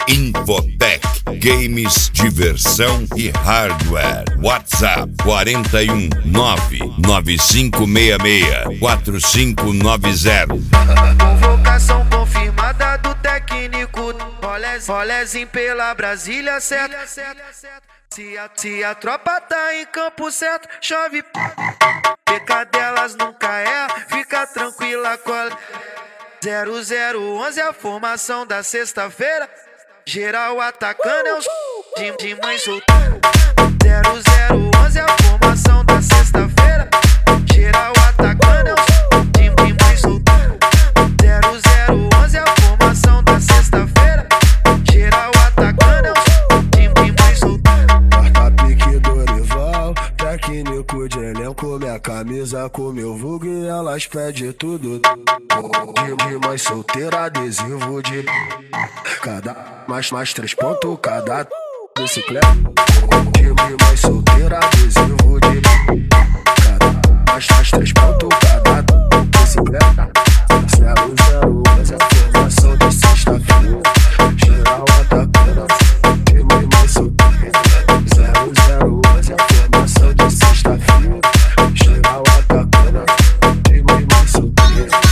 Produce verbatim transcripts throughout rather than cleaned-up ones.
Infotech, games, diversão e hardware. WhatsApp quatro um nove nove cinco seis seis quatro cinco nove zero. Convocação confirmada do técnico. Rolezinho pela Brasília, certo? Se a, se a tropa tá em campo certo, chove. Pecadelas nunca é, fica tranquila, cola. zero zero onze é a formação da sexta-feira. Geral atacando é os de, de mãe solteira. zero zero onze é a formação da sexta-feira. Geral atacando é os de, de mãe solteira. zero zero onze é a formação da sexta-feira. Geral atacando é os de, de mãe solteira. Porta-pique Dorival, técnico de elenco, minha camisa com meu vulgo e elas pedem tudo. De, de mãe solteira, adesivo de cada, mais, mais três pontos cada bicicleta. De, de mãe solteira, adesivo de cada, mais, mais três pontos cada bicicleta. Zero, zero, mas é a formação de sexta-feira. Geral atacando, de mãe solteira. Zero, zero, mas é a formação de sexta-feira. Geral atacando, de mãe solteira.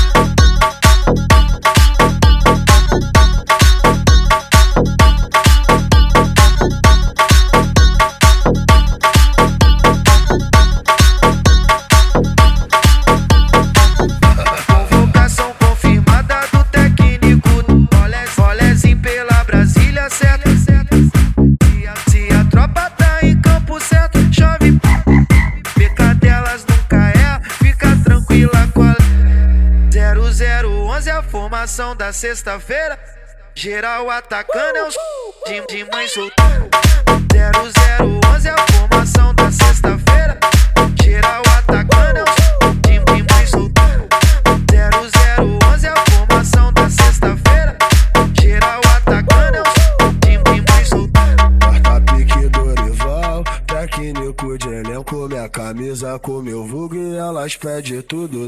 Formação da sexta-feira, geral atacando é os de, de mãe solteira. zero zero onze é a formação da sexta-feira. Geral atacando é os de, de mãe solteira. zero zero onze é a formação da sexta-feira. Geral atacando é os de, de mãe solteira. Porta-pique Dorival, técnico de elenco, minha camisa com meu vulgo e elas pedem tudo.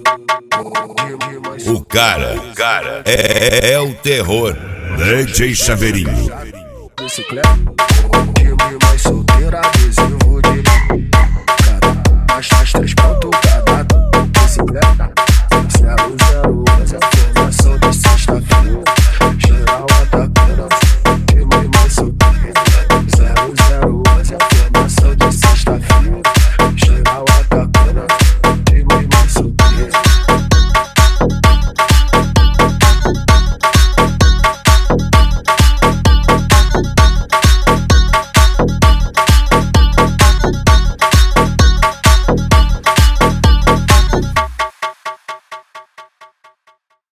O cara, o cara é, é o terror. D J Chaveirinho. Bicicleta, de mãe solteira, adesivo de cada, mais, mais três pontos cada bicicleta. Zero, zero, mas é a formação de sexta-feira.